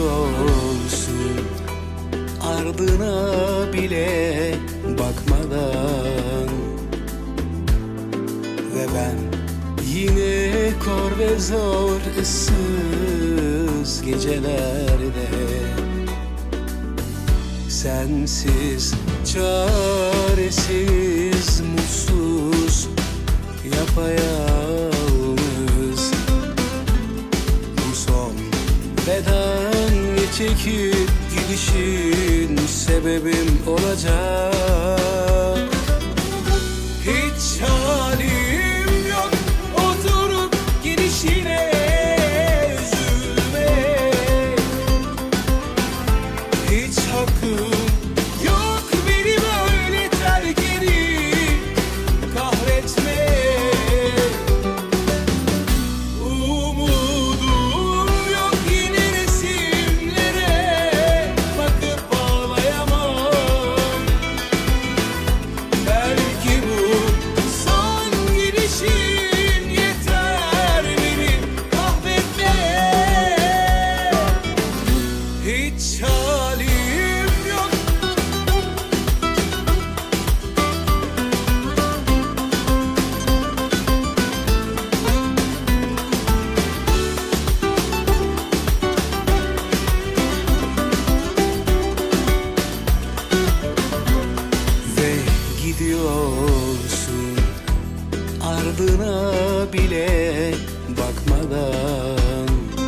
gidiyorsun ardına bile bakmadan, ve ben yine kor ve zor ıssız gecelerde sensiz, çaresiz, mutsuz, yapayalnız. Bu son beden çekip gidişin sebebim olacak. Hiç halim yok oturup gidişine üzülme. Hiç hakkım yok beni böyle terk edip kahretme. Umudum yok yine resimlere bakıp ağlayamam. Belki bu son gidişin yeter beni kahretmeye. Hiç halim yok. Ve gidiyorsun ardına bile bakmadan,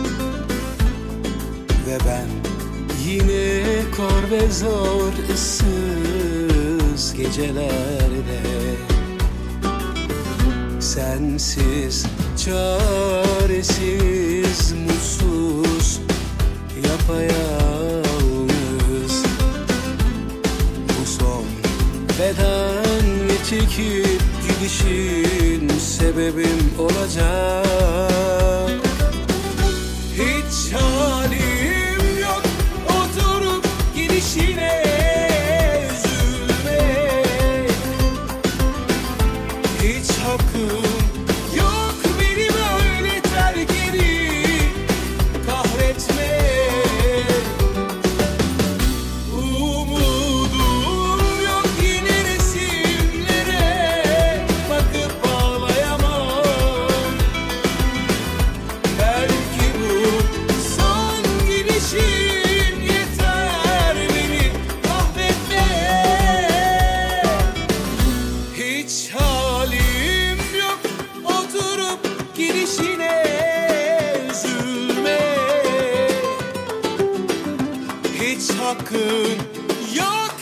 ve ben yine kor ve zor ıssız gecelerde sensiz, çaresiz, mutsuz, yapayalnız. Bu son beden çekip gidişin sebebim olacak. Hiç halim yok oturup gidişine üzülme. Hiç hakkım yok beni böyle terk edip kahretme. Umudum yok yine resimlere bakıp ağlayamam. Belki bu son gidişin yeter beni kahretmeye. Hiç halim yok oturup gidişine üzülme. Hiç hakkın yok